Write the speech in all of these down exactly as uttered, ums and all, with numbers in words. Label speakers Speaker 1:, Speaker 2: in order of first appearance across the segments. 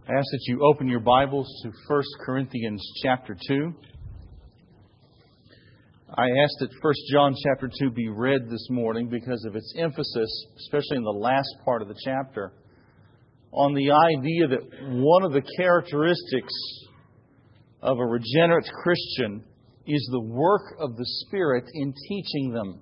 Speaker 1: I ask that you open your Bibles to First Corinthians chapter two. I ask that First John chapter two be read this morning because of its emphasis, especially in the last part of the chapter, on the idea that one of the characteristics of a regenerate Christian is the work of the Spirit in teaching them.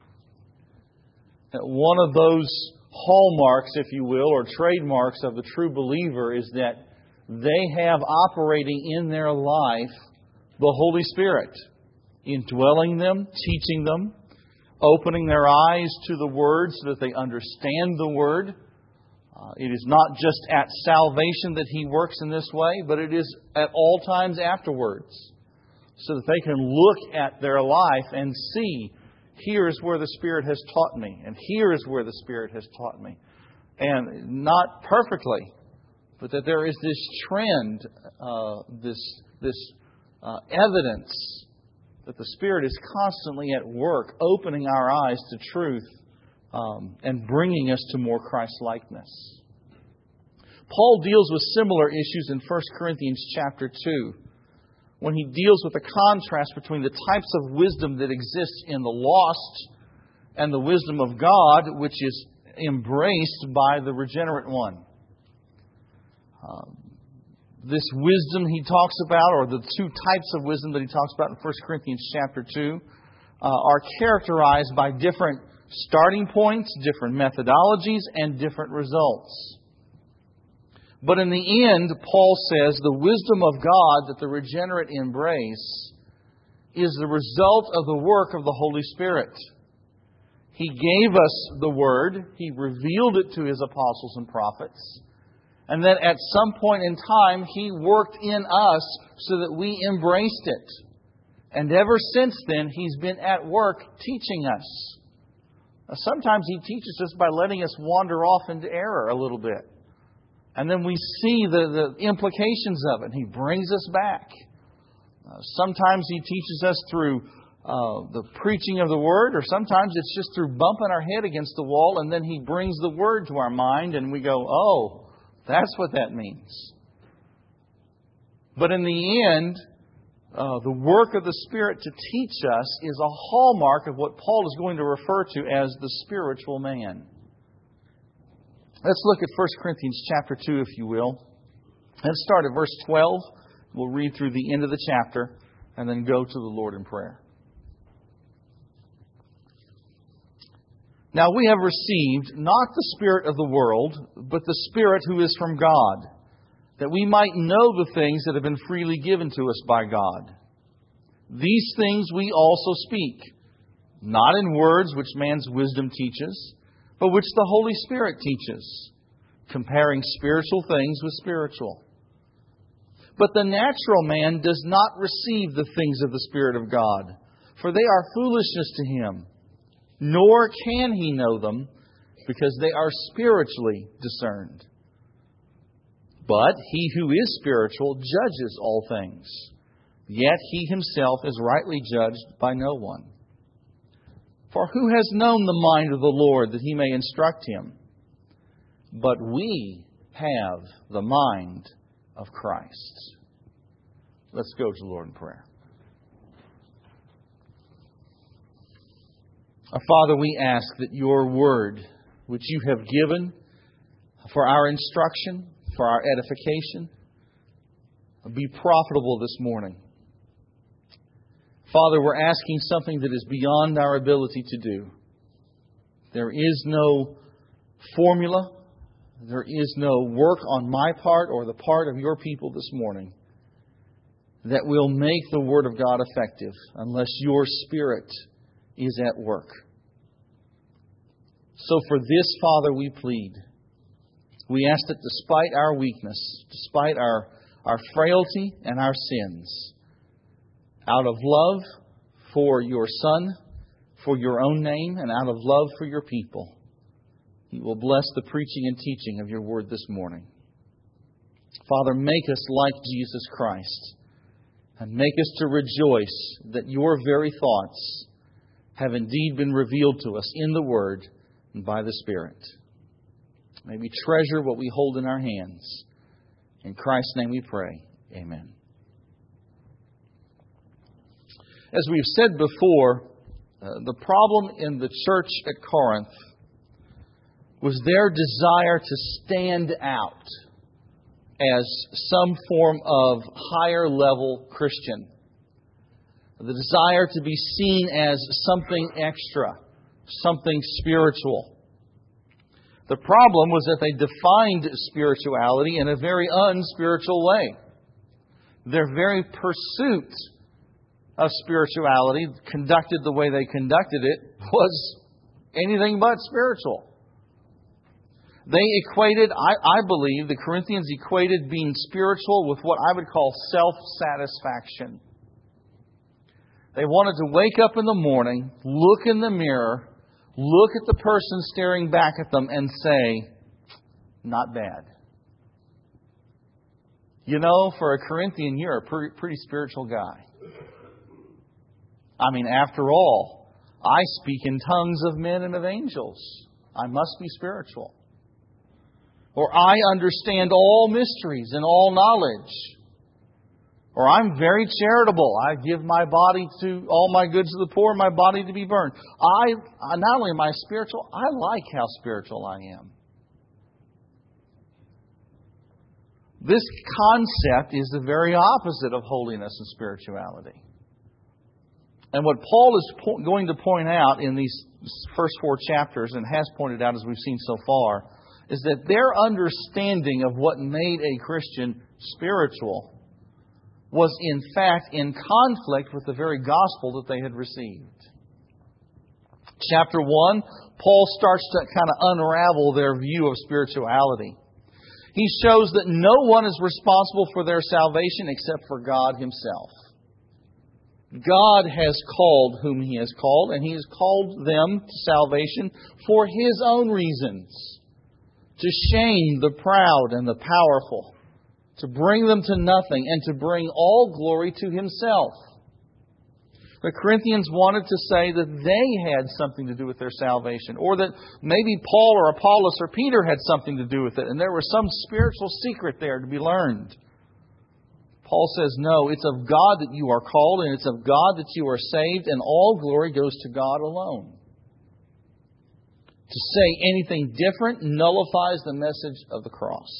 Speaker 1: That one of those hallmarks, if you will, or trademarks of the true believer is that they have operating in their life the Holy Spirit, indwelling them, teaching them, opening their eyes to the Word so that they understand the Word. Uh, it is not just at salvation that He works in this way, but it is at all times afterwards, so that they can look at their life and see, here is where the Spirit has taught me, and here is where the Spirit has taught me. And not perfectly, but that there is this trend, uh, this, this uh, evidence that the Spirit is constantly at work, opening our eyes to truth um, and bringing us to more Christ-likeness. Paul deals with similar issues in First Corinthians chapter two. When he deals with the contrast between the types of wisdom that exists in the lost and the wisdom of God, which is embraced by the regenerate one. Um, this wisdom he talks about, or the two types of wisdom that he talks about in First Corinthians chapter two, uh, are characterized by different starting points, different methodologies, and different results. But in the end, Paul says the wisdom of God that the regenerate embrace is the result of the work of the Holy Spirit. He gave us the Word. He revealed it to His apostles and prophets. And then at some point in time, He worked in us so that we embraced it. And ever since then, He's been at work teaching us. Now, sometimes He teaches us by letting us wander off into error a little bit. And then we see the, the implications of it. He brings us back. Uh, sometimes He teaches us through uh, the preaching of the Word, or sometimes it's just through bumping our head against the wall, and then He brings the Word to our mind, and we go, oh, that's what that means. But in the end, uh, the work of the Spirit to teach us is a hallmark of what Paul is going to refer to as the spiritual man. Let's look at First Corinthians chapter two, if you will. Let's start at verse twelve. We'll read through the end of the chapter and then go to the Lord in prayer. Now we have received not the spirit of the world, but the Spirit who is from God, that we might know the things that have been freely given to us by God. These things we also speak, not in words which man's wisdom teaches, but which the Holy Spirit teaches, comparing spiritual things with spiritual. But the natural man does not receive the things of the Spirit of God, for they are foolishness to him, nor can he know them, because they are spiritually discerned. But he who is spiritual judges all things, yet he himself is rightly judged by no one. For who has known the mind of the Lord that He may instruct him? But we have the mind of Christ. Let's go to the Lord in prayer. Our Father, we ask that Your Word, which You have given for our instruction, for our edification, be profitable this morning. Father, we're asking something that is beyond our ability to do. There is no formula. There is no work on my part or the part of Your people this morning that will make the Word of God effective unless Your Spirit is at work. So for this, Father, we plead. We ask that despite our weakness, despite our, our frailty and our sins, out of love for Your Son, for Your own name, and out of love for Your people, You will bless the preaching and teaching of Your Word this morning. Father, make us like Jesus Christ, and make us to rejoice that Your very thoughts have indeed been revealed to us in the Word and by the Spirit. May we treasure what we hold in our hands, In Christ's name we pray. Amen. As we've said before, uh, the problem in the church at Corinth was their desire to stand out as some form of higher level Christian. The desire to be seen as something extra, something spiritual. The problem was that they defined spirituality in a very unspiritual way. Their very pursuit of spirituality, conducted the way they conducted it, was anything but spiritual. They equated, I, I believe, the Corinthians equated being spiritual with what I would call self-satisfaction. They wanted to wake up in the morning, look in the mirror, look at the person staring back at them and say, not bad. You know, for a Corinthian, you're a pretty, pretty spiritual guy. I mean, after all, I speak in tongues of men and of angels. I must be spiritual. Or I understand all mysteries and all knowledge. Or I'm very charitable. I give my body to all my goods to the poor, my body to be burned. I not only am I spiritual, I like how spiritual I am. This concept is the very opposite of holiness and spirituality. And what Paul is po- going to point out in these first four chapters, and has pointed out as we've seen so far, is that their understanding of what made a Christian spiritual was in fact in conflict with the very gospel that they had received. Chapter one, Paul starts to kind of unravel their view of spirituality. He shows that no one is responsible for their salvation except for God Himself. God has called whom He has called, and He has called them to salvation for His own reasons. To shame the proud and the powerful, to bring them to nothing, and to bring all glory to Himself. The Corinthians wanted to say that they had something to do with their salvation, or that maybe Paul or Apollos or Peter had something to do with it, and there was some spiritual secret there to be learned. Paul says, no, it's of God that you are called, and it's of God that you are saved, and all glory goes to God alone. To say anything different nullifies the message of the cross.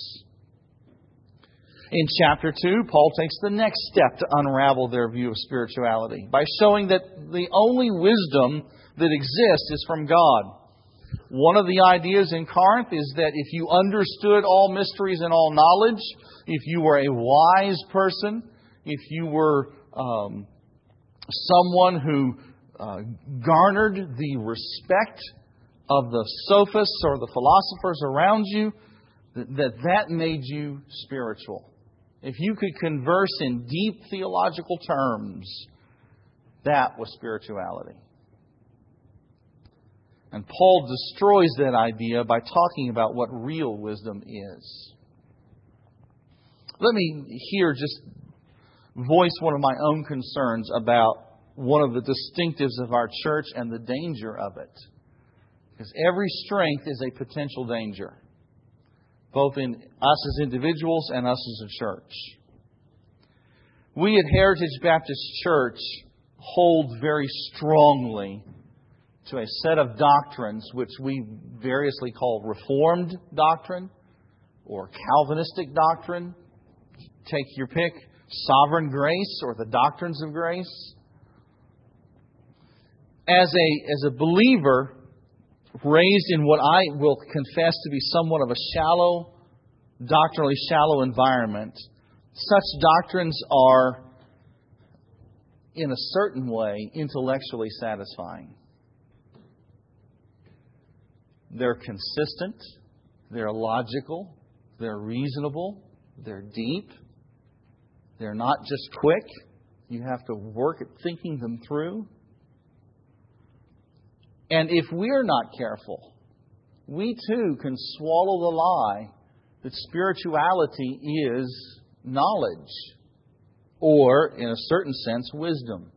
Speaker 1: In chapter two, Paul takes the next step to unravel their view of spirituality by showing that the only wisdom that exists is from God. One of the ideas in Corinth is that if you understood all mysteries and all knowledge, if you were a wise person, if you were um, someone who uh, garnered the respect of the sophists or the philosophers around you, that that made you spiritual. If you could converse in deep theological terms, that was spirituality. And Paul destroys that idea by talking about what real wisdom is. Let me here just voice one of my own concerns about one of the distinctives of our church and the danger of it. Because every strength is a potential danger, both in us as individuals and us as a church. We at Heritage Baptist Church hold very strongly to a set of doctrines which we variously call Reformed doctrine or Calvinistic doctrine. Take your pick, sovereign grace or the doctrines of grace. As a, as a believer raised in what I will confess to be somewhat of a shallow, doctrinally shallow environment, such doctrines are, in a certain way, intellectually satisfying. They're consistent, they're logical, they're reasonable, they're deep, they're not just quick. You have to work at thinking them through. And if we're not careful, we too can swallow the lie that spirituality is knowledge, or, in a certain sense, wisdom.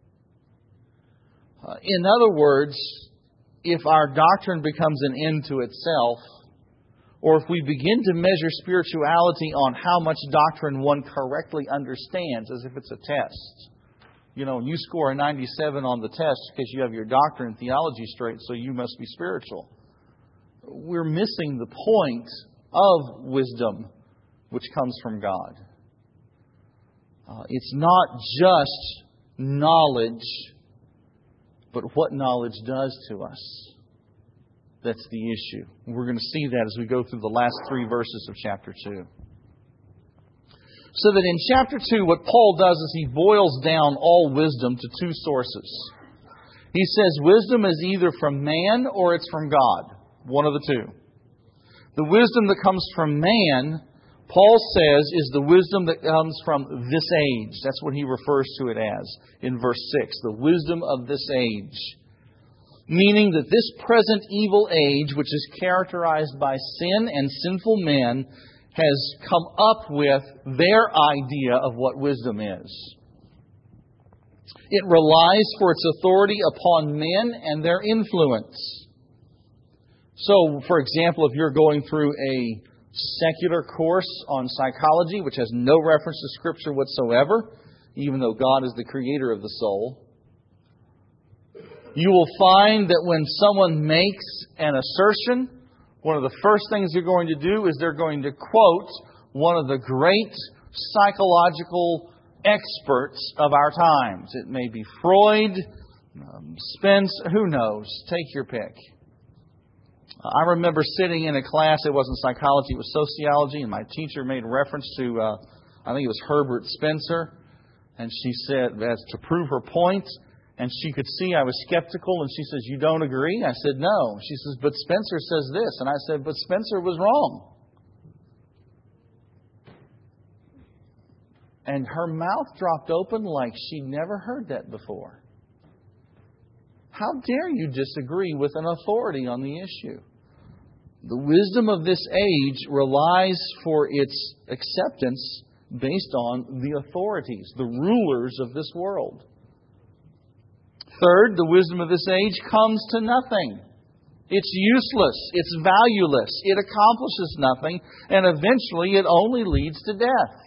Speaker 1: Uh, in other words, if our doctrine becomes an end to itself, or if we begin to measure spirituality on how much doctrine one correctly understands, as if it's a test. You know, you score a ninety-seven on the test because you have your doctrine and theology straight, so you must be spiritual. We're missing the point of wisdom, which comes from God. Uh, it's not just knowledge, but what knowledge does to us. That's the issue. We're going to see that as we go through the last three verses of chapter two. So that in chapter two, what Paul does is he boils down all wisdom to two sources. He says wisdom is either from man or it's from God. One of the two. The wisdom that comes from man, Paul says, is the wisdom that comes from this age. That's what he refers to it as in verse six. The wisdom of this age. Meaning that this present evil age, which is characterized by sin and sinful men, has come up with their idea of what wisdom is. It relies for its authority upon men and their influence. So, for example, if you're going through a secular course on psychology, which has no reference to Scripture whatsoever, even though God is the creator of the soul, you will find that when someone makes an assertion, one of the first things they're going to do is they're going to quote one of the great psychological experts of our times. It may be Freud, um, Spence, who knows? Take your pick. I remember sitting in a class, it wasn't psychology, it was sociology, and my teacher made reference to, uh, I think it was Herbert Spencer, and she said, as to prove her point, and she could see I was skeptical, and she says, you don't agree? I said, no. She says, but Spencer says this. And I said, but Spencer was wrong. And her mouth dropped open like she'd never heard that before. How dare you disagree with an authority on the issue? The wisdom of this age relies for its acceptance based on the authorities, the rulers of this world. Third, the wisdom of this age comes to nothing. It's useless. It's valueless. It accomplishes nothing. And eventually it only leads to death.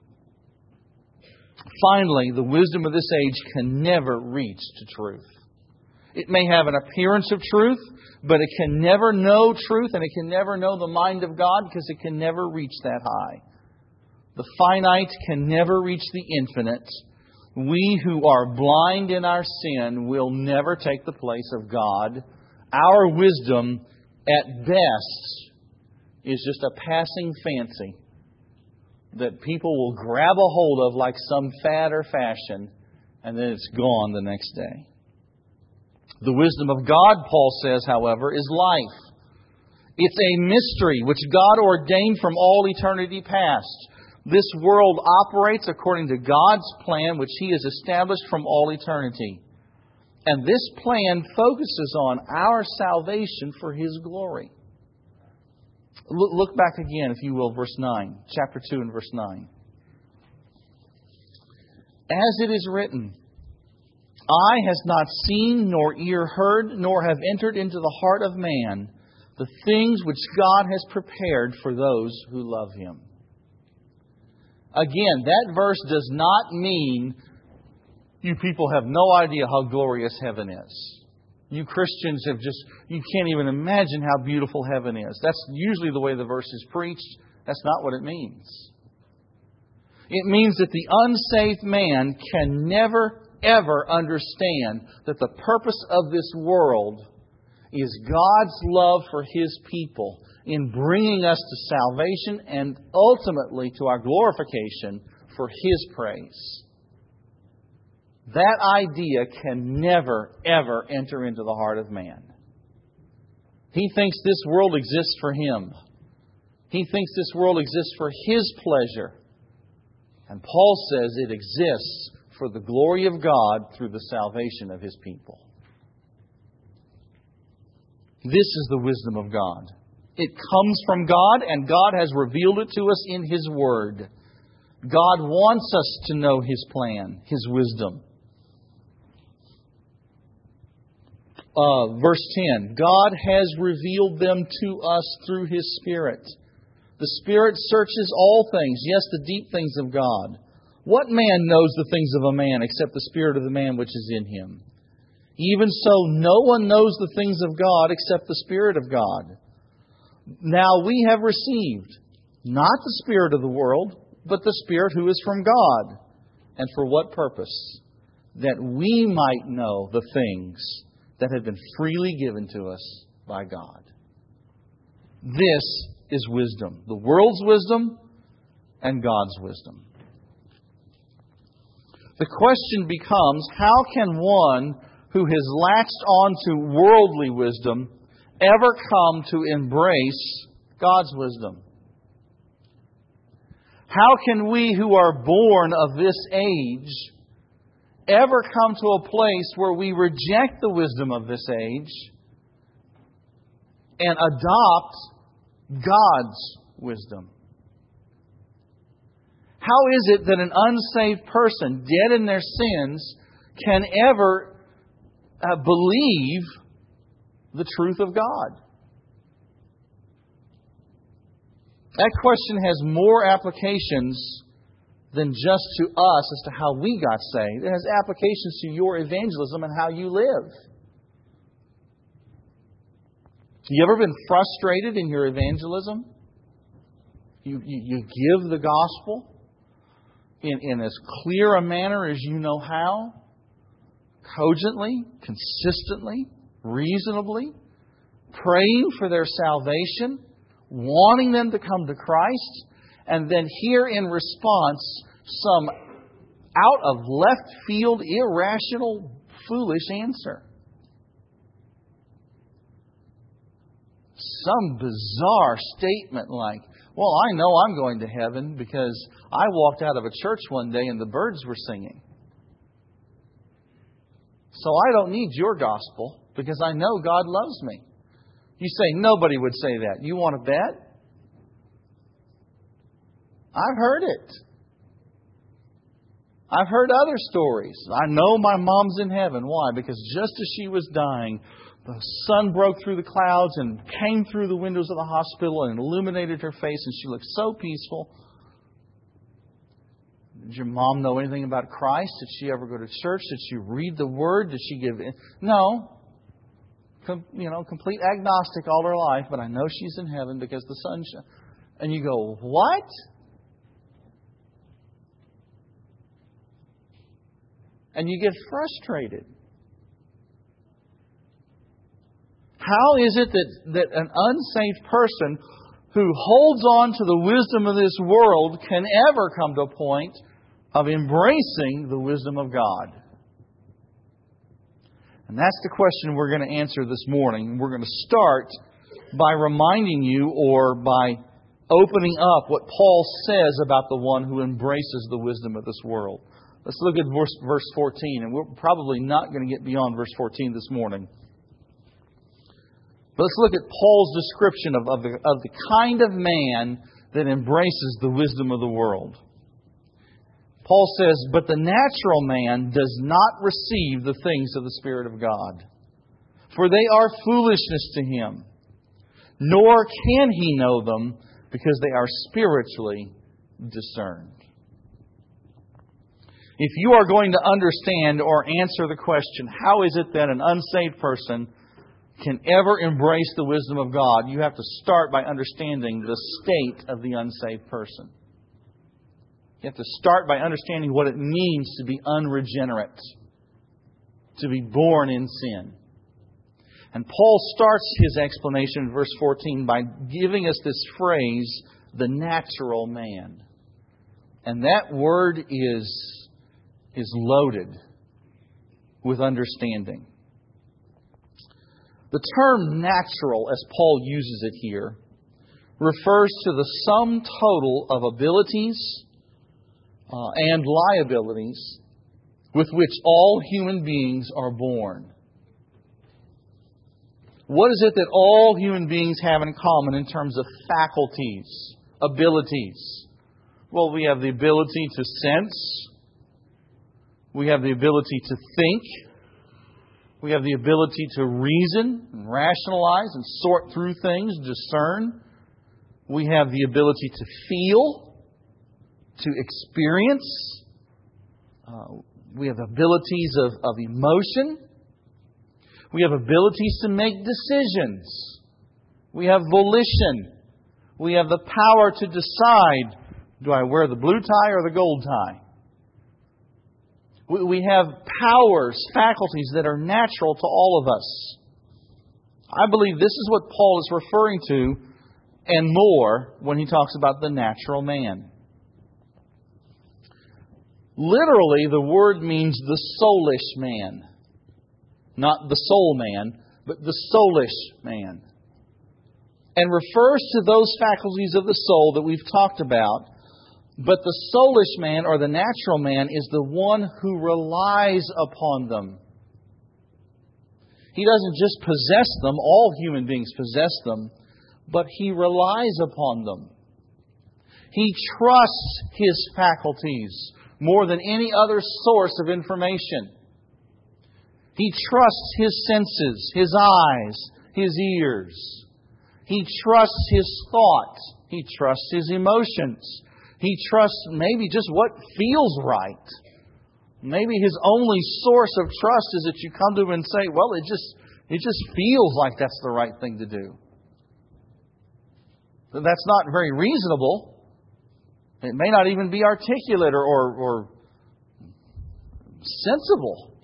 Speaker 1: Finally, the wisdom of this age can never reach to truth. It may have an appearance of truth, but it can never know truth, and it can never know the mind of God because it can never reach that high. The finite can never reach the infinite. We who are blind in our sin will never take the place of God. Our wisdom, at best, is just a passing fancy that people will grab a hold of like some fad or fashion, and then it's gone the next day. The wisdom of God, Paul says, however, is life. It's a mystery which God ordained from all eternity past. This world operates according to God's plan, which He has established from all eternity. And this plan focuses on our salvation for His glory. Look back again, if you will, verse nine, chapter two and verse nine. As it is written, eye has not seen, nor ear heard, nor have entered into the heart of man the things which God has prepared for those who love Him. Again, that verse does not mean you people have no idea how glorious heaven is. You Christians have just, you can't even imagine how beautiful heaven is. That's usually the way the verse is preached. That's not what it means. It means that the unsaved man can never, ever understand that the purpose of this world is God's love for His people in bringing us to salvation and ultimately to our glorification for His praise. That idea can never, ever enter into the heart of man. He thinks this world exists for him. He thinks this world exists for his pleasure. And Paul says it exists for the glory of God through the salvation of His people. This is the wisdom of God. It comes from God, and God has revealed it to us in His Word. God wants us to know His plan, His wisdom. Uh, verse ten, God has revealed them to us through His Spirit. The Spirit searches all things, yes, the deep things of God. What man knows the things of a man except the spirit of the man which is in him? Even so, no one knows the things of God except the Spirit of God. Now we have received not the spirit of the world, but the Spirit who is from God. And for what purpose? That we might know the things that have been freely given to us by God. This is wisdom. The world's wisdom and God's wisdom. The question becomes, how can one who has latched on to worldly wisdom ever come to embrace God's wisdom? How can we who are born of this age ever come to a place where we reject the wisdom of this age and adopt God's wisdom? How is it that an unsaved person, dead in their sins, can ever uh, believe the truth of God? That question has more applications than just to us as to how we got saved. It has applications to your evangelism and how you live. You ever been frustrated in your evangelism? You, you, you give the gospel in, in as clear a manner as you know how, cogently, consistently, reasonably, praying for their salvation, wanting them to come to Christ, and then hear in response some out of left field, irrational, foolish answer. Some bizarre statement like, well, I know I'm going to heaven because I walked out of a church one day and the birds were singing. So I don't need your gospel because I know God loves me. You say, nobody would say that. You want to bet? I've heard it. I've heard other stories. I know my mom's in heaven. Why? Because just as she was dying, the sun broke through the clouds and came through the windows of the hospital and illuminated her face, and she looked so peaceful. Did your mom know anything about Christ? Did she ever go to church? Did she read the Word? Did she give in? No. Com- you know, complete agnostic all her life, but I know she's in heaven because the sun shines. And you go, what? And you get frustrated. How is it that, that an unsaved person who holds on to the wisdom of this world can ever come to a point of embracing the wisdom of God? And that's the question we're going to answer this morning. We're going to start by reminding you or by opening up what Paul says about the one who embraces the wisdom of this world. Let's look at verse, verse fourteen, and we're probably not going to get beyond verse fourteen this morning. But let's look at Paul's description of, of, the, of the kind of man that embraces the wisdom of the world. Paul says, but the natural man does not receive the things of the Spirit of God, for they are foolishness to him, nor can he know them because they are spiritually discerned. If you are going to understand or answer the question, how is it that an unsaved person can ever embrace the wisdom of God, you have to start by understanding the state of the unsaved person. You have to start by understanding what it means to be unregenerate, to be born in sin. And Paul starts his explanation in verse fourteen by giving us this phrase, the natural man. And that word is, is loaded with understanding. The term natural, as Paul uses it here, refers to the sum total of abilities uh, and liabilities with which all human beings are born. What is it that all human beings have in common in terms of faculties, abilities? Well, we have the ability to sense. We have the ability to think. We have the ability to reason and rationalize and sort through things, discern. We have the ability to feel, to experience. Uh, we have abilities of, of emotion. We have abilities to make decisions. We have volition. We have the power to decide, do I wear the blue tie or the gold tie? We, we have powers, faculties that are natural to all of us. I believe this is what Paul is referring to and more when he talks about the natural man. Literally, the word means the soulish man. Not the soul man, but the soulish man. And refers to those faculties of the soul that we've talked about. But the soulish man, or the natural man, is the one who relies upon them. He doesn't just possess them, all human beings possess them, but he relies upon them. He trusts his faculties more than any other source of information. He trusts his senses, his eyes, his ears. He trusts his thought. He trusts his emotions. He trusts maybe just what feels right. Maybe his only source of trust is that you come to him and say, well, it just, it just feels like that's the right thing to do. That's not very reasonable. It may not even be articulate or, or, or sensible.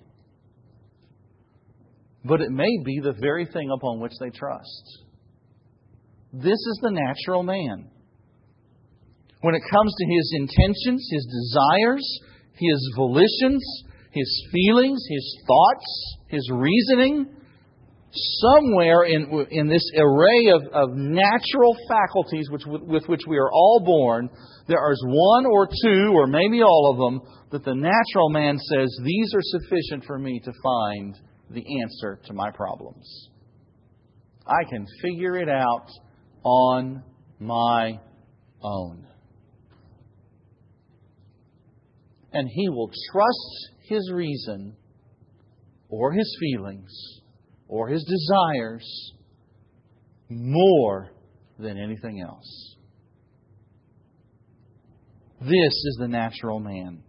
Speaker 1: But it may be the very thing upon which they trust. This is the natural man. When it comes to his intentions, his desires, his volitions, his feelings, his thoughts, his reasoning, somewhere in, in this array of, of natural faculties which, with which we are all born, there is one or two, or maybe all of them, that the natural man says, these are sufficient for me to find the answer to my problems. I can figure it out on my own. And he will trust his reason or his feelings or his desires more than anything else. This is the natural man.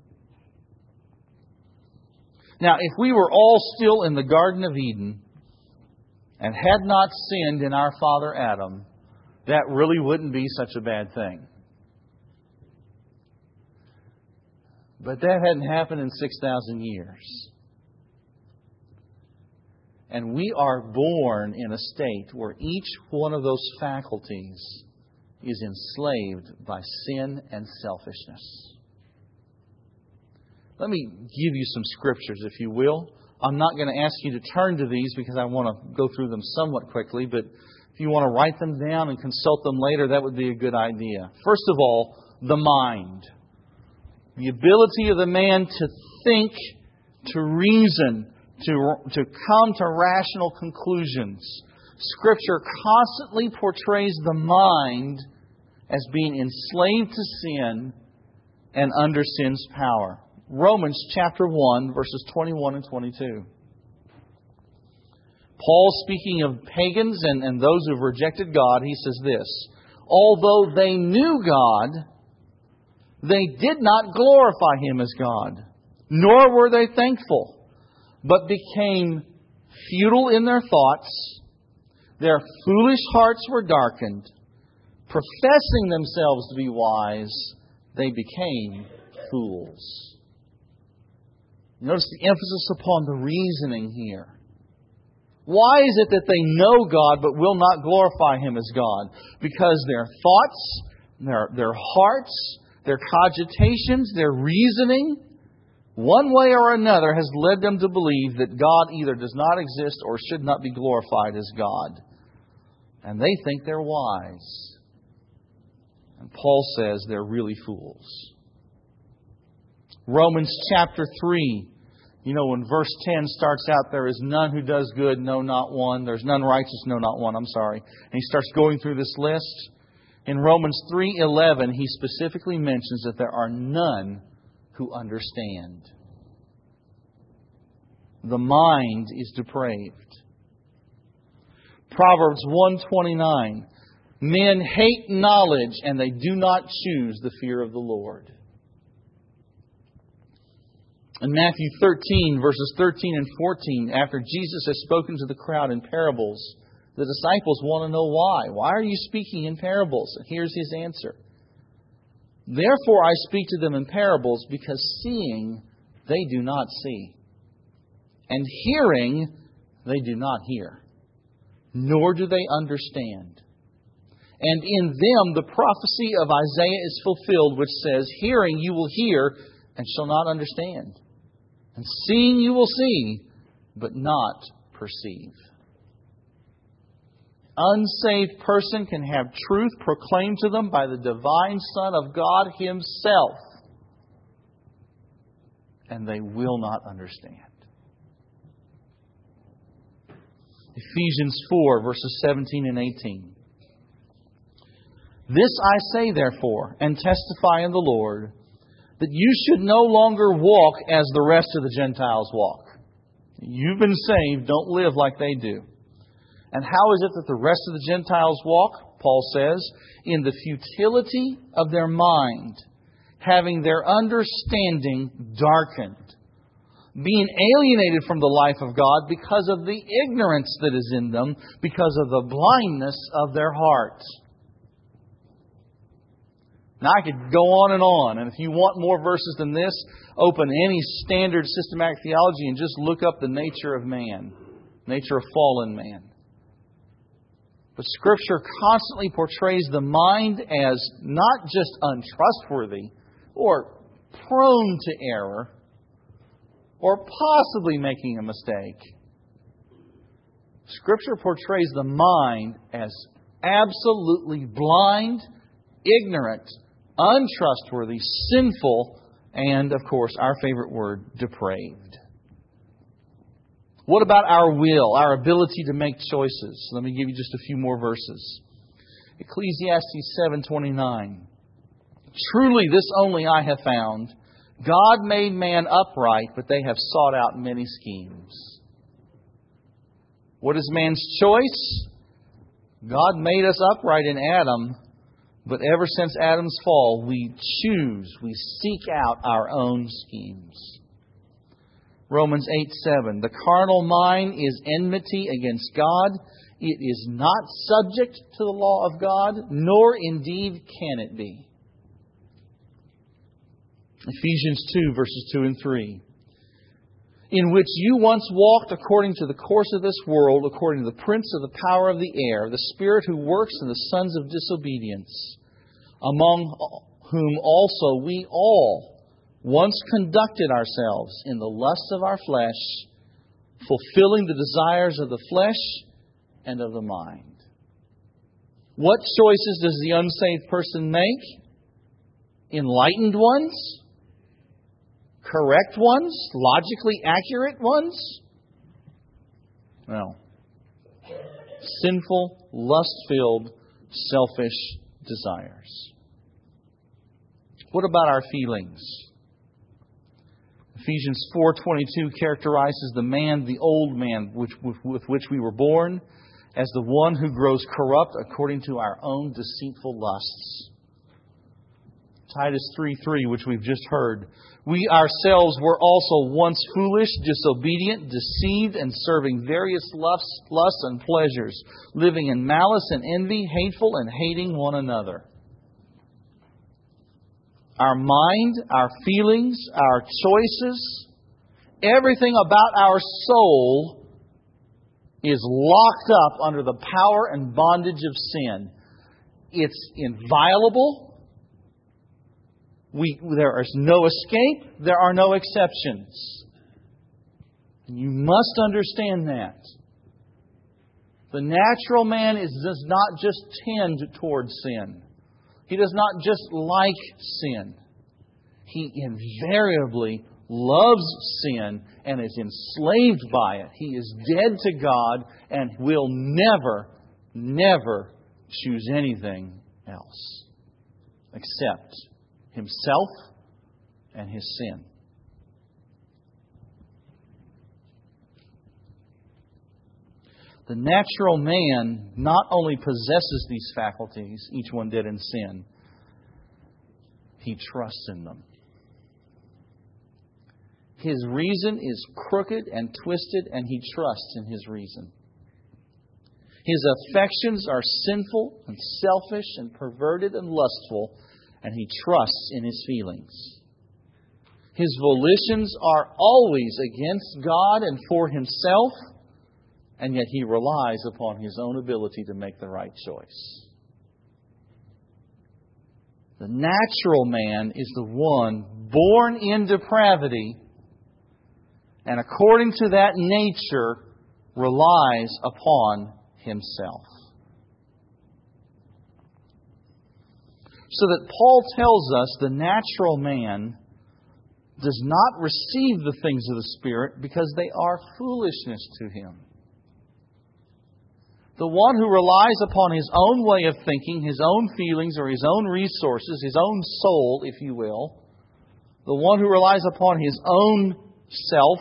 Speaker 1: Now, if we were all still in the Garden of Eden and had not sinned in our father Adam, that really wouldn't be such a bad thing. But that hadn't happened in six thousand years. And we are born in a state where each one of those faculties is enslaved by sin and selfishness. Let me give you some scriptures, if you will. I'm not going to ask you to turn to these because I want to go through them somewhat quickly, but if you want to write them down and consult them later, that would be a good idea. First of all, the mind. The ability of the man to think, to reason, to, to come to rational conclusions. Scripture constantly portrays the mind as being enslaved to sin and under sin's power. Romans chapter one, verses twenty-one and twenty-two. Paul, speaking of pagans and, and those who have rejected God, he says this: although they knew God, they did not glorify Him as God, nor were they thankful, but became futile in their thoughts. Their foolish hearts were darkened. Professing themselves to be wise, they became fools. Notice the emphasis upon the reasoning here. Why is it that they know God but will not glorify Him as God? Because their thoughts, their, their hearts, their cogitations, their reasoning, one way or another has led them to believe that God either does not exist or should not be glorified as God. And they think they're wise. And Paul says they're really fools. Romans chapter three. You know, when verse ten starts out, there is none who does good, no, not one. There's none righteous, no, not one. I'm sorry. And he starts going through this list. In Romans three eleven, he specifically mentions that there are none who understand. The mind is depraved. Proverbs one twenty-nine. Men hate knowledge, and they do not choose the fear of the Lord. In Matthew thirteen, verses thirteen and fourteen, after Jesus has spoken to the crowd in parables, the disciples want to know why. Why are you speaking in parables? And here's His answer. Therefore I speak to them in parables, because seeing they do not see, and hearing they do not hear, nor do they understand. And in them the prophecy of Isaiah is fulfilled, which says, hearing you will hear, and shall not understand. And seeing you will see, but not perceive. Unsaved person can have truth proclaimed to them by the divine Son of God Himself, and they will not understand. Ephesians four, verses seventeen and eighteen. This I say, therefore, and testify in the Lord, that you should no longer walk as the rest of the Gentiles walk. You've been saved, don't live like they do. And how is it that the rest of the Gentiles walk? Paul says, in the futility of their mind, having their understanding darkened, being alienated from the life of God because of the ignorance that is in them, because of the blindness of their hearts. Now I could go on and on, and if you want more verses than this, open any standard systematic theology and just look up the nature of man, nature of fallen man. But Scripture constantly portrays the mind as not just untrustworthy or prone to error or possibly making a mistake. Scripture portrays the mind as absolutely blind, ignorant, untrustworthy, sinful, and, of course, our favorite word, depraved. What about our will, our ability to make choices? Let me give you just a few more verses. Ecclesiastes seven twenty-nine. Truly this only I have found. God made man upright, but they have sought out many schemes. What is man's choice? God made us upright in Adam, but ever since Adam's fall, we choose, we seek out our own schemes. Romans eight seven. The carnal mind is enmity against God. It is not subject to the law of God, nor indeed can it be. Ephesians two, verses two and three. In which you once walked according to the course of this world, according to the prince of the power of the air, the spirit who works in the sons of disobedience, among whom also we all once conducted ourselves in the lusts of our flesh, fulfilling the desires of the flesh and of the mind. What choices does the unsaved person make? Enlightened ones? Correct ones? Logically accurate ones? No. Sinful, lust-filled, selfish desires. What about our feelings? Ephesians four twenty-two characterizes the man, the old man which, with, with which we were born, as the one who grows corrupt according to our own deceitful lusts. Titus three three, which we've just heard. We ourselves were also once foolish, disobedient, deceived, and serving various lusts, lusts and pleasures, living in malice and envy, hateful and hating one another. Our mind, our feelings, our choices, everything about our soul is locked up under the power and bondage of sin. It's inviolable. We, there is no escape. There are no exceptions. And you must understand that. The natural man is, does not just tend towards sin. He does not just like sin. He invariably loves sin and is enslaved by it. He is dead to God and will never, never choose anything else except himself and his sin. The natural man not only possesses these faculties, each one did in sin, he trusts in them. His reason is crooked and twisted, and he trusts in his reason. His affections are sinful and selfish and perverted and lustful, and he trusts in his feelings. His volitions are always against God and for himself, and yet he relies upon his own ability to make the right choice. The natural man is the one born in depravity, and according to that nature, relies upon himself. So that Paul tells us the natural man does not receive the things of the Spirit because they are foolishness to him. The one who relies upon his own way of thinking, his own feelings, or his own resources, his own soul, if you will, the one who relies upon his own self,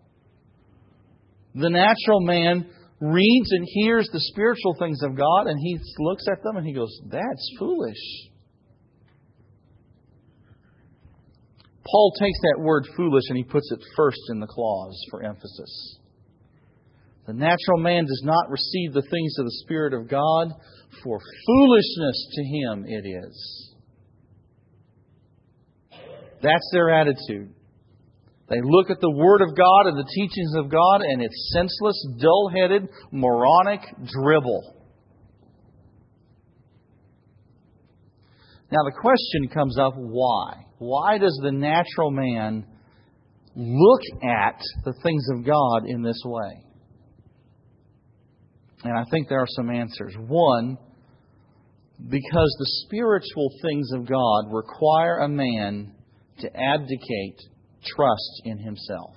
Speaker 1: the natural man reads and hears the spiritual things of God, and he looks at them and he goes, that's foolish. Paul takes that word foolish and he puts it first in the clause for emphasis. The natural man does not receive the things of the Spirit of God, for foolishness to him it is. That's their attitude. They look at the Word of God and the teachings of God, and it's senseless, dull-headed, moronic dribble. Now the question comes up, why? Why does the natural man look at the things of God in this way? And I think there are some answers. One, because the spiritual things of God require a man to abdicate trust in himself.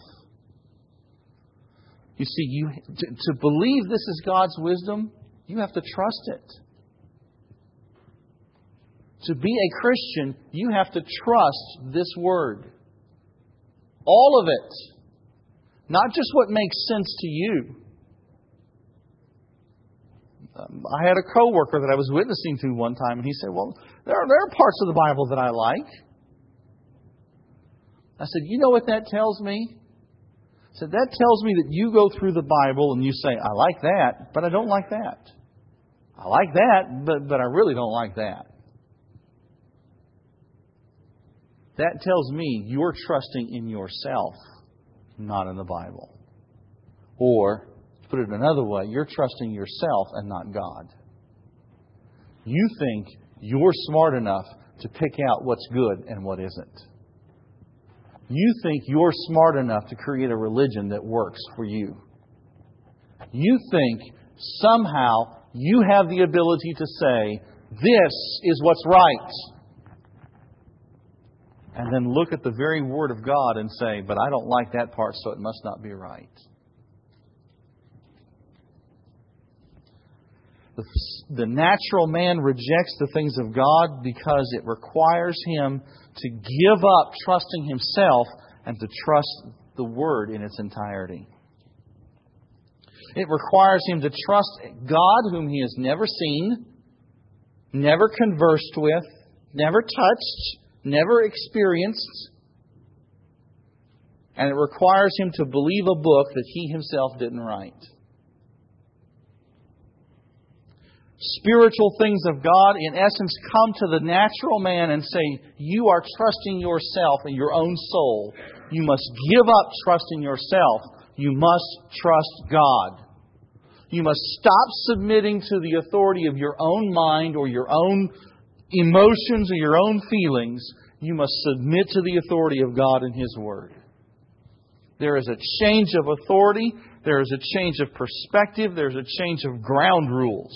Speaker 1: You see, you to, to believe this is God's wisdom, you have to trust it. To be a Christian, you have to trust this Word. All of it. Not just what makes sense to you. Um, I had a coworker that I was witnessing to one time, and he said, well, there are, there are parts of the Bible that I like. I said, you know what that tells me? I said, that tells me that you go through the Bible and you say, I like that, but I don't like that. I like that, but, but I really don't like that. That tells me you're trusting in yourself, not in the Bible. Or, to put it another way, you're trusting yourself and not God. You think you're smart enough to pick out what's good and what isn't. You think you're smart enough to create a religion that works for you. You think somehow you have the ability to say, this is what's right. And then look at the very Word of God and say, but I don't like that part, so it must not be right. The, the natural man rejects the things of God because it requires him to give up trusting himself and to trust the Word in its entirety. It requires him to trust God whom he has never seen, never conversed with, never touched, never experienced. And it requires him to believe a book that he himself didn't write. Spiritual things of God, in essence, come to the natural man and say, you are trusting yourself and your own soul. You must give up trusting yourself. You must trust God. You must stop submitting to the authority of your own mind or your own emotions or your own feelings. You must submit to the authority of God and His Word. There is a change of authority. There is a change of perspective. There's a change of ground rules.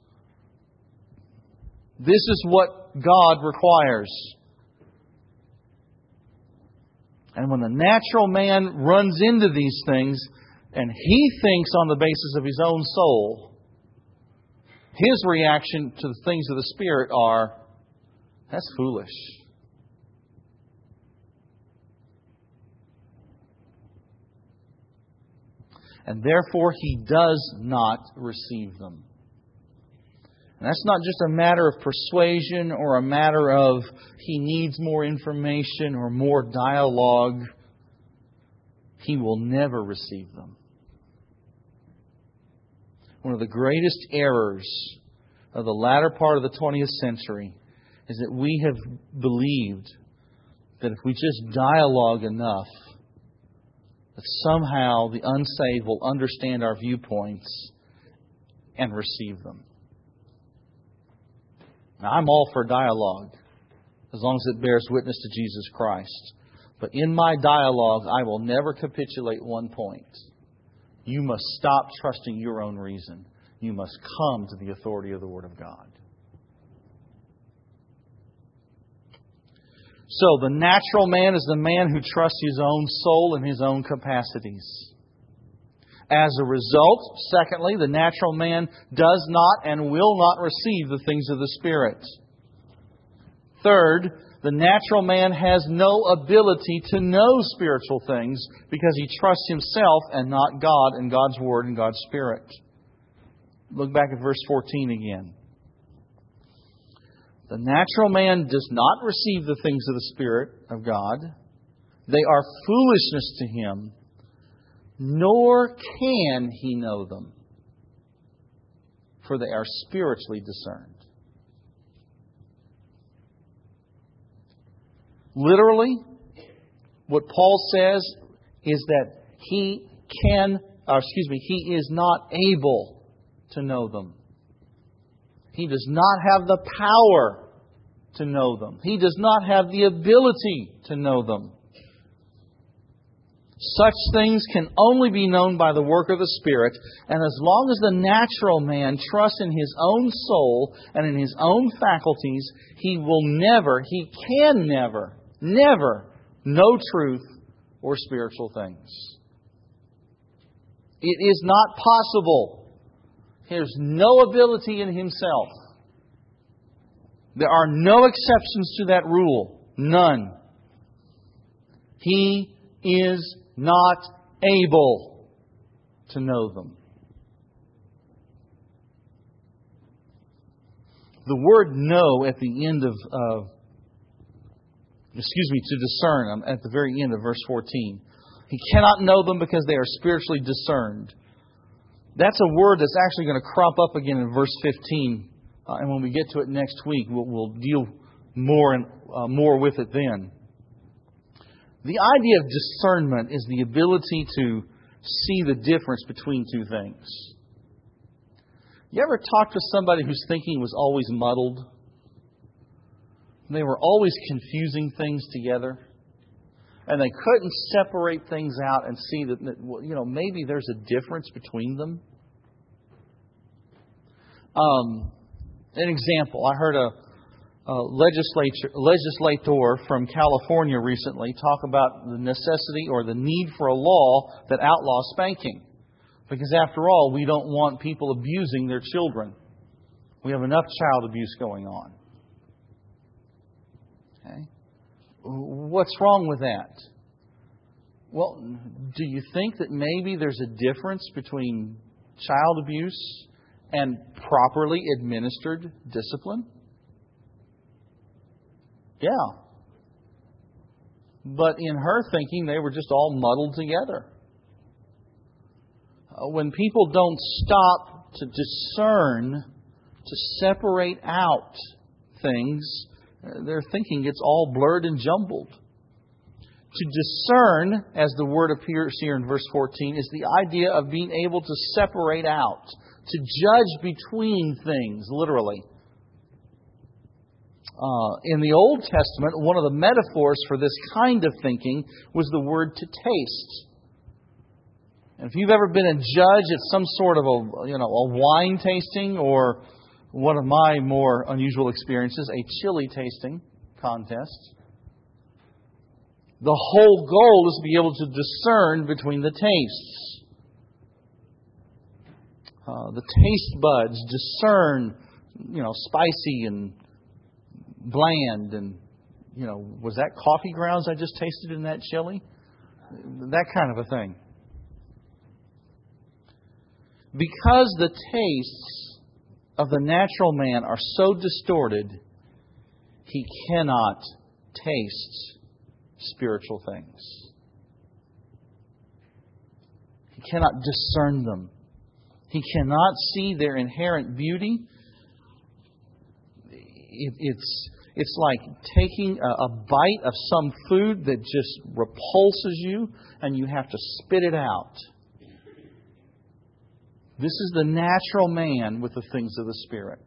Speaker 1: This is what God requires. And when the natural man runs into these things and he thinks on the basis of his own soul, his reaction to the things of the Spirit are, that's foolish. and therefore he does not receive them. And that's not just a matter of persuasion or a matter of he needs more information or more dialogue. He will never receive them. One of the greatest errors of the latter part of the twentieth century is that we have believed that if we just dialogue enough, that somehow the unsaved will understand our viewpoints and receive them. Now, I'm all for dialogue, as long as it bears witness to Jesus Christ. But in my dialogue, I will never capitulate one point. You must stop trusting your own reason. You must come to the authority of the Word of God. So, the natural man is the man who trusts his own soul and his own capacities. As a result, secondly, the natural man does not and will not receive the things of the Spirit. Third, the natural man has no ability to know spiritual things because he trusts himself and not God and God's Word and God's Spirit. Look back at verse fourteen again. The natural man does not receive the things of the Spirit of God. They are foolishness to him, nor can he know them, for they are spiritually discerned. Literally, what Paul says is that he can, or excuse me, he is not able to know them. He does not have the power to know them. He does not have the ability to know them. Such things can only be known by the work of the Spirit, and as long as the natural man trusts in his own soul and in his own faculties, he will never, he can never, never know truth or spiritual things. It is not possible. He has no ability in himself. There are no exceptions to that rule. None. He is not able to know them. The word know at the end of, uh, excuse me, to discern, at the very end of verse fourteen. He cannot know them because they are spiritually discerned. That's a word that's actually going to crop up again in verse fifteen. Uh, and when we get to it next week, we'll, we'll deal more and uh, more with it then. The idea of discernment is the ability to see the difference between two things. You ever talk to somebody whose thinking was always muddled? They were always confusing things together. And they couldn't separate things out and see that, you know, maybe there's a difference between them. Um, an example, I heard a, a legislature, legislator from California recently talk about the necessity or the need for a law that outlaws spanking. Because after all, we don't want people abusing their children. We have enough child abuse going on. Okay? What's wrong with that? Well, do you think that maybe there's a difference between child abuse and properly administered discipline? Yeah. But in her thinking, they were just all muddled together. When people don't stop to discern, to separate out things, their thinking gets all blurred and jumbled. To discern, as the word appears here in verse fourteen, is the idea of being able to separate out, to judge between things, literally. Uh, in the Old Testament, one of the metaphors for this kind of thinking was the word to taste. And if you've ever been a judge at some sort of a, you know, a wine tasting, or one of my more unusual experiences, a chili tasting contest, the whole goal is to be able to discern between the tastes. Uh, the taste buds discern, you know, spicy and bland, and, you know, was that coffee grounds I just tasted in that chili? That kind of a thing. Because the tastes of the natural man are so distorted, he cannot taste spiritual things. He cannot discern them. He cannot see their inherent beauty. It, it's, it's like taking a, a bite of some food that just repulses you and you have to spit it out. This is the natural man with the things of the Spirit.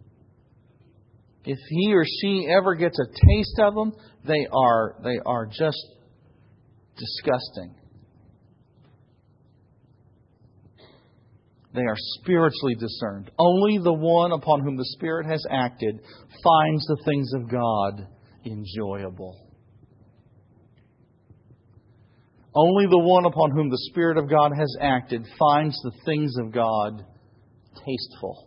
Speaker 1: If he or she ever gets a taste of them, they are, they are just disgusting. They are spiritually discerned. Only the one upon whom the Spirit has acted finds the things of God enjoyable. Only the one upon whom the Spirit of God has acted finds the things of God tasteful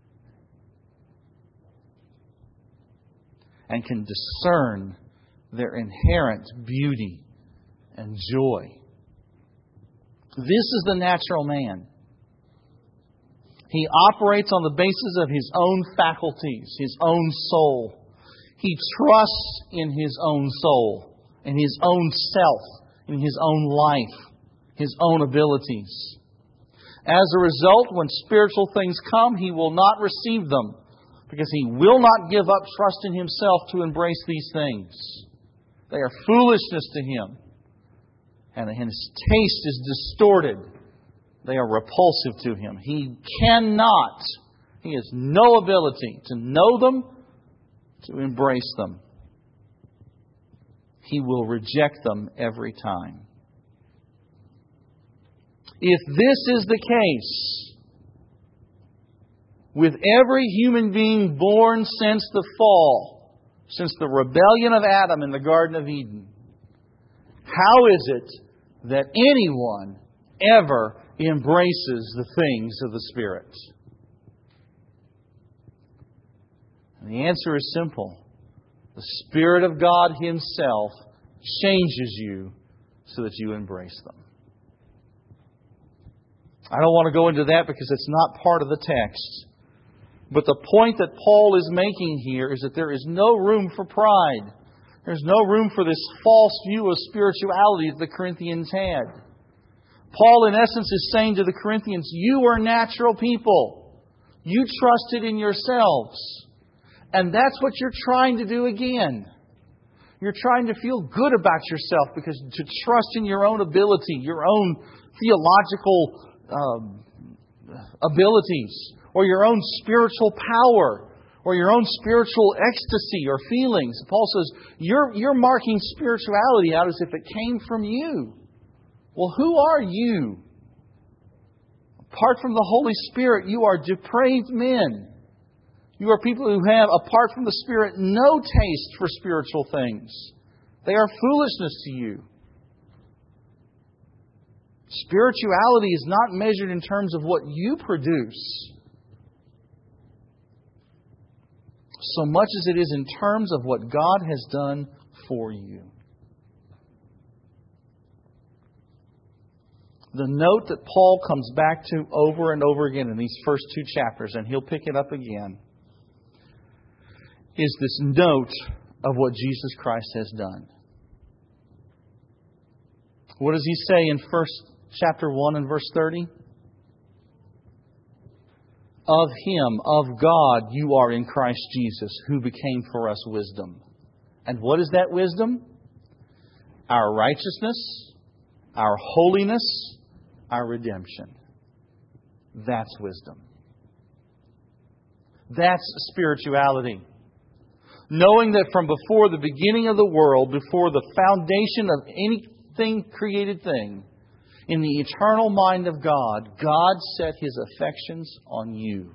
Speaker 1: and can discern their inherent beauty and joy. This is the natural man. He operates on the basis of his own faculties, his own soul. He trusts in his own soul, in his own self, in his own life, his own abilities. As a result, when spiritual things come, he will not receive them because he will not give up trust in himself to embrace these things. They are foolishness to him, and his taste is distorted. They are repulsive to him. He cannot, he has no ability to know them, to embrace them. He will reject them every time. If this is the case with every human being born since the fall, since the rebellion of Adam in the Garden of Eden, how is it that anyone ever embraces the things of the Spirit? And the answer is simple. The Spirit of God Himself changes you so that you embrace them. I don't want to go into that because it's not part of the text. But the point that Paul is making here is that there is no room for pride. There's no room for this false view of spirituality that the Corinthians had. Paul, in essence, is saying to the Corinthians, you are natural people. You trusted in yourselves. And that's what you're trying to do again. You're trying to feel good about yourself because to trust in your own ability, your own theological um, abilities, or your own spiritual power, or your own spiritual ecstasy or feelings. Paul says, you're, you're marking spirituality out as if it came from you. Well, who are you? Apart from the Holy Spirit, you are depraved men. You are people who have, apart from the Spirit, no taste for spiritual things. They are foolishness to you. Spirituality is not measured in terms of what you produce, so much as it is in terms of what God has done for you. The note that Paul comes back to over and over again in these first two chapters, and he'll pick it up again, is this note of what Jesus Christ has done. What does he say in first chapter one and verse thirty? Of Him, of God, you are in Christ Jesus, who became for us wisdom. And what is that wisdom? Our righteousness, our holiness, our redemption. That's wisdom. That's spirituality. Knowing that from before the beginning of the world, before the foundation of anything created thing, in the eternal mind of God, God set His affections on you.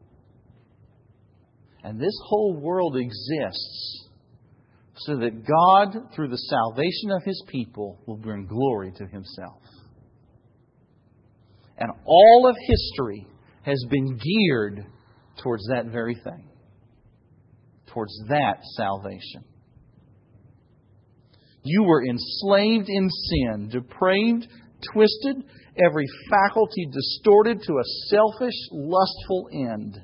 Speaker 1: And this whole world exists so that God, through the salvation of His people, will bring glory to Himself. And all of history has been geared towards that very thing. Towards that salvation. You were enslaved in sin, depraved, twisted, every faculty distorted to a selfish, lustful end.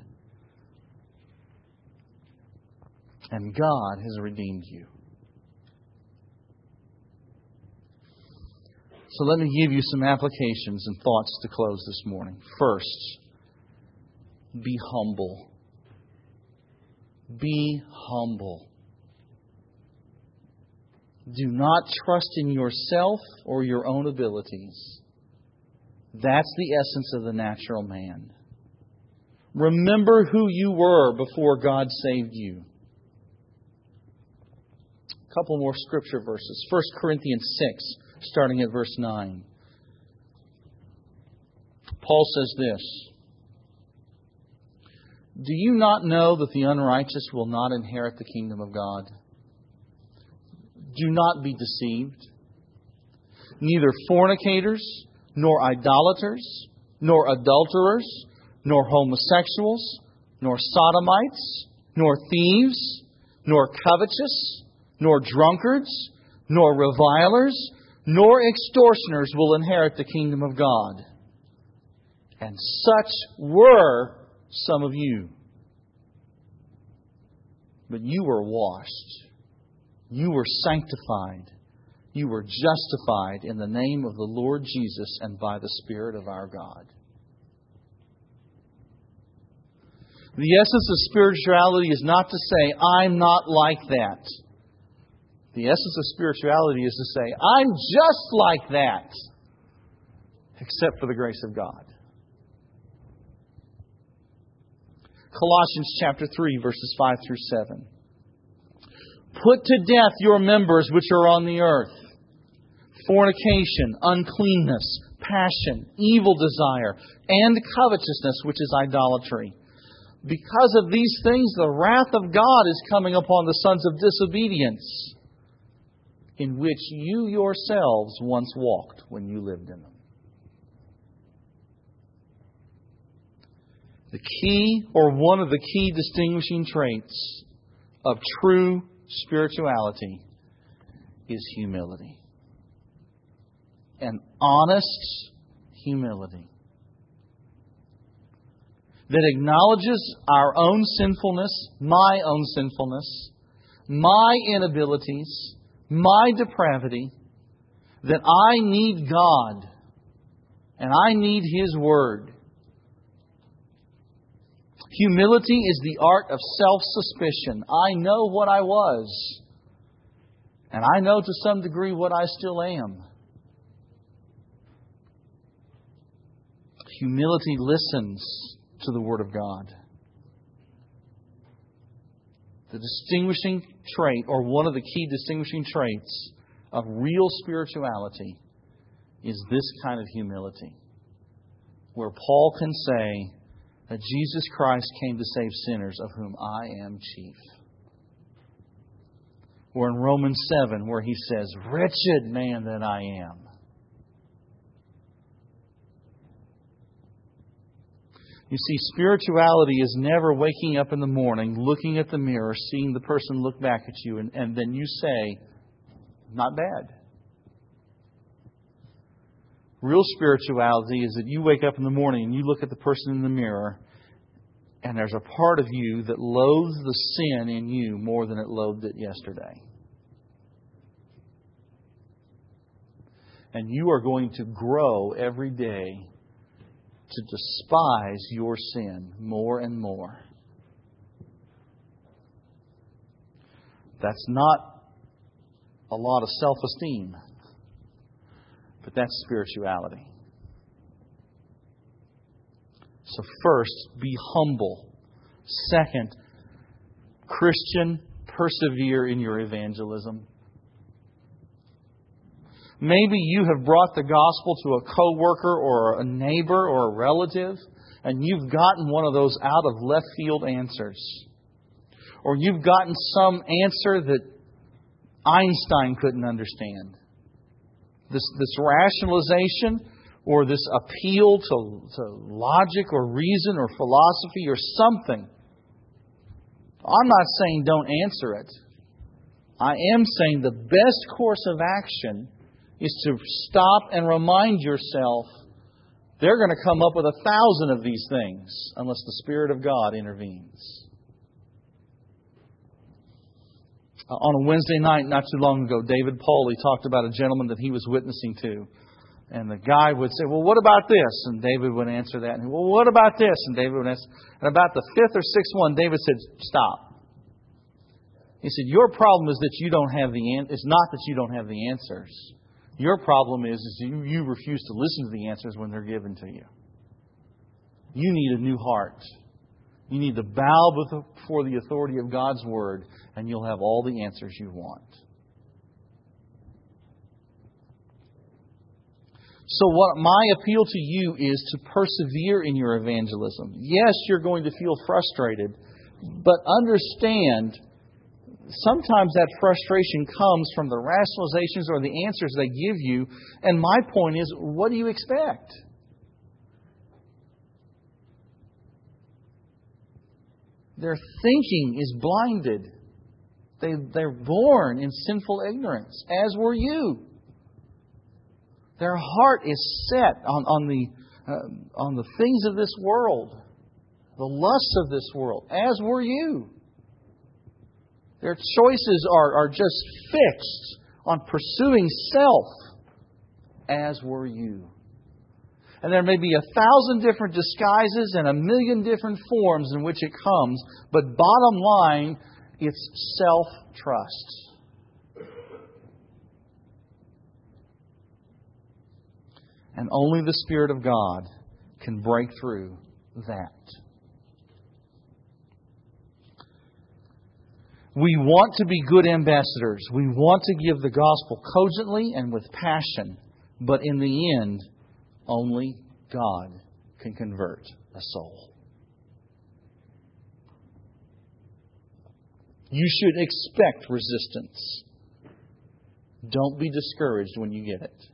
Speaker 1: And God has redeemed you. So let me give you some applications and thoughts to close this morning. First, be humble. Be humble. Do not trust in yourself or your own abilities. That's the essence of the natural man. Remember who you were before God saved you. A couple more scripture verses. First Corinthians six, starting at verse nine. Paul says this: Do you not know that the unrighteous will not inherit the kingdom of God? Do not be deceived. Neither fornicators, nor idolaters, nor adulterers, nor homosexuals, nor sodomites, nor thieves, nor covetous, nor drunkards, nor revilers, nor extortioners will inherit the kingdom of God. And such were some of you. But you were washed. You were sanctified. You were justified in the name of the Lord Jesus and by the Spirit of our God. The essence of spirituality is not to say, I'm not like that. The essence of spirituality is to say, I'm just like that, except for the grace of God. Colossians chapter three, verses five through seven. Put to death your members which are on the earth: fornication, uncleanness, passion, evil desire, and covetousness, which is idolatry. Because of these things, the wrath of God is coming upon the sons of disobedience, in which you yourselves once walked when you lived in them. The key, or one of the key distinguishing traits of true spirituality, is humility. An honest humility that acknowledges our own sinfulness, my own sinfulness, my inabilities, my depravity, that I need God and I need His Word. Humility is the art of self-suspicion. I know what I was, and I know to some degree what I still am. Humility listens to the Word of God. The distinguishing trait, or one of the key distinguishing traits of real spirituality, is this kind of humility, where Paul can say that Jesus Christ came to save sinners, of whom I am chief. Or in Romans seven, where he says, wretched man that I am. You see, spirituality is never waking up in the morning, looking at the mirror, seeing the person look back at you, and, and then you say, not bad. Real spirituality is that you wake up in the morning and you look at the person in the mirror, and there's a part of you that loathes the sin in you more than it loathed it yesterday. And you are going to grow every day to despise your sin more and more. That's not a lot of self-esteem, but that's spirituality. So first, be humble. Second, Christian, persevere in your evangelism. Maybe you have brought the gospel to a coworker or a neighbor or a relative, and you've gotten one of those out of left field answers. Or you've gotten some answer that Einstein couldn't understand. This, this rationalization or this appeal to, to logic or reason or philosophy or something. I'm not saying don't answer it. I am saying the best course of action is to stop and remind yourself they're going to come up with a thousand of these things unless the Spirit of God intervenes. On a Wednesday night not too long ago, David Poley talked about a gentleman that he was witnessing to. And the guy would say, well, what about this? And David would answer that. And, well, what about this? And David would answer. And about the fifth or sixth one, David said, stop. He said, your problem is that you don't have the an- it's not that you don't have the answers. Your problem is, is you, you refuse to listen to the answers when they're given to you. You need a new heart. You need to bow before the authority of God's Word, and you'll have all the answers you want. So what my appeal to you is to persevere in your evangelism. Yes, you're going to feel frustrated, but understand sometimes that frustration comes from the rationalizations or the answers they give you. And my point is, what do you expect? Their thinking is blinded. They, they're born in sinful ignorance, as were you. Their heart is set on, on, the, uh, on the things of this world, the lusts of this world, as were you. Their choices are, are just fixed on pursuing self, as were you. And there may be a thousand different disguises and a million different forms in which it comes, but bottom line, it's self-trust. And only the Spirit of God can break through that. We want to be good ambassadors. We want to give the gospel cogently and with passion. But in the end, only God can convert a soul. You should expect resistance. Don't be discouraged when you get it.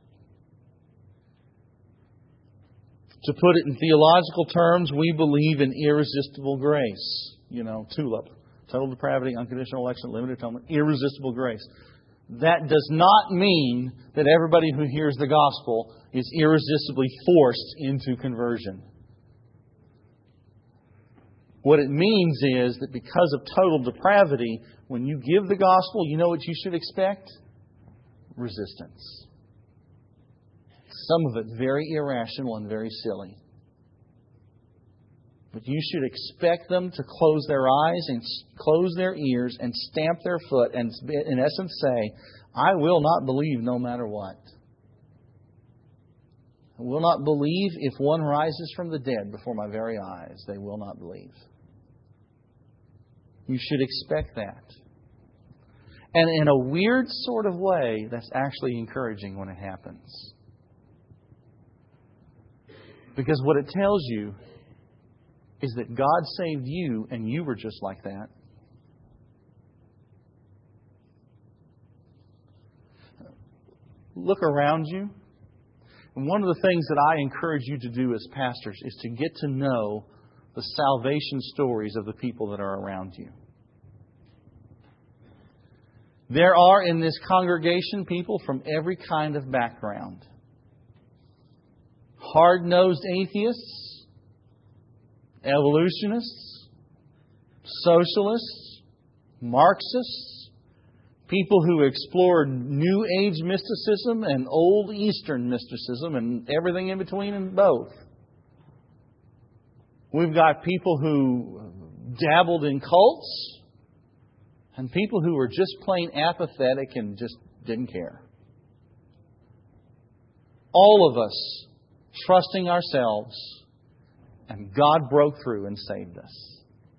Speaker 1: To put it in theological terms, we believe in irresistible grace. You know, TULIP. Total depravity, unconditional election, limited atonement, irresistible grace. That does not mean that everybody who hears the gospel is irresistibly forced into conversion. What it means is that because of total depravity, when you give the gospel, you know what you should expect? Resistance. Some of it very irrational and very silly. But you should expect them to close their eyes and close their ears and stamp their foot and, in essence, say, I will not believe no matter what. I will not believe if one rises from the dead before my very eyes. They will not believe. You should expect that. And in a weird sort of way, that's actually encouraging when it happens. Because what it tells you is that God saved you and you were just like that. Look around you. And one of the things that I encourage you to do as pastors is to get to know the salvation stories of the people that are around you. There are in this congregation people from every kind of background. Hard-nosed atheists, evolutionists, socialists, Marxists, people who explore New Age mysticism and Old Eastern mysticism and everything in between and both. We've got people who dabbled in cults and people who were just plain apathetic and just didn't care. All of us trusting ourselves, and God broke through and saved us.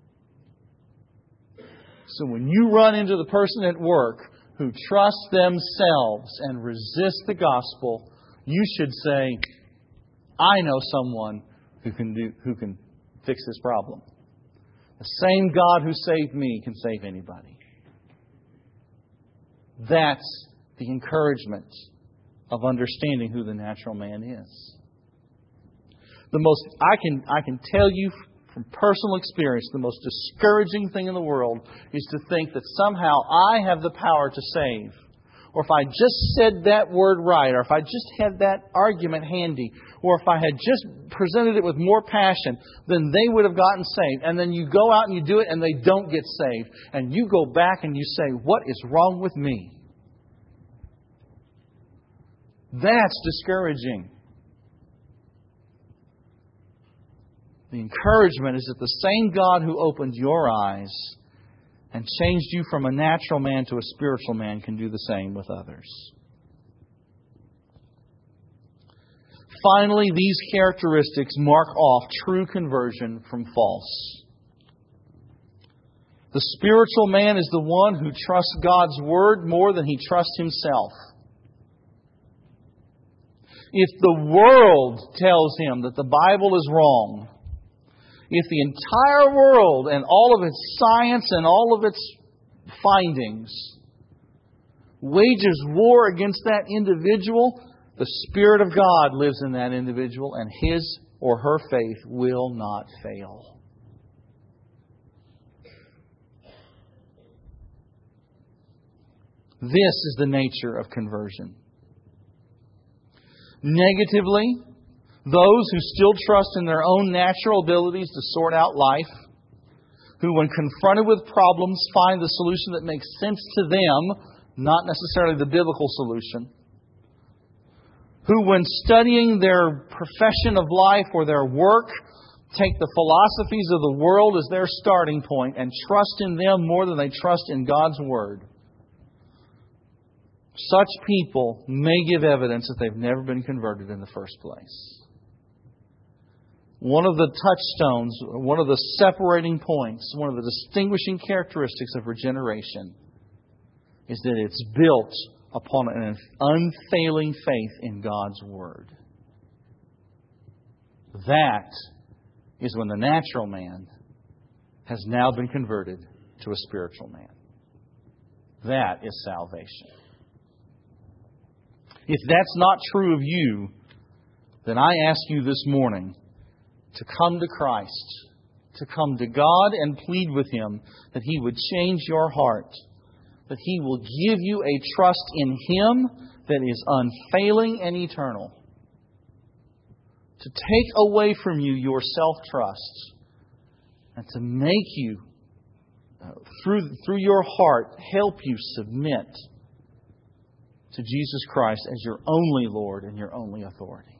Speaker 1: So when you run into the person at work who trusts themselves and resists the gospel, you should say, I know someone who can do who can fix this problem. The same God who saved me can save anybody. That's the encouragement of understanding who the natural man is. The most I can I can tell you from personal experience, the most discouraging thing in the world is to think that somehow I have the power to save, or if I just said that word right, or if I just had that argument handy, or if I had just presented it with more passion, then they would have gotten saved. And then you go out and you do it and they don't get saved. And you go back and you say, what is wrong with me? That's discouraging. The encouragement is that the same God who opened your eyes and changed you from a natural man to a spiritual man can do the same with others. Finally, these characteristics mark off true conversion from false. The spiritual man is the one who trusts God's Word more than he trusts himself. If the world tells him that the Bible is wrong, if the entire world and all of its science and all of its findings wages war against that individual, the Spirit of God lives in that individual and his or her faith will not fail. This is the nature of conversion. Negatively, those who still trust in their own natural abilities to sort out life, who when confronted with problems find the solution that makes sense to them, not necessarily the biblical solution, who when studying their profession of life or their work take the philosophies of the world as their starting point and trust in them more than they trust in God's Word. Such people may give evidence that they've never been converted in the first place. One of the touchstones, one of the separating points, one of the distinguishing characteristics of regeneration is that it's built upon an unfailing faith in God's Word. That is when the natural man has now been converted to a spiritual man. That is salvation. If that's not true of you, then I ask you this morning to come to Christ, to come to God and plead with Him that He would change your heart, that He will give you a trust in Him that is unfailing and eternal, to take away from you your self-trust and to make you, uh, through, through your heart, help you submit to Jesus Christ as your only Lord and your only authority.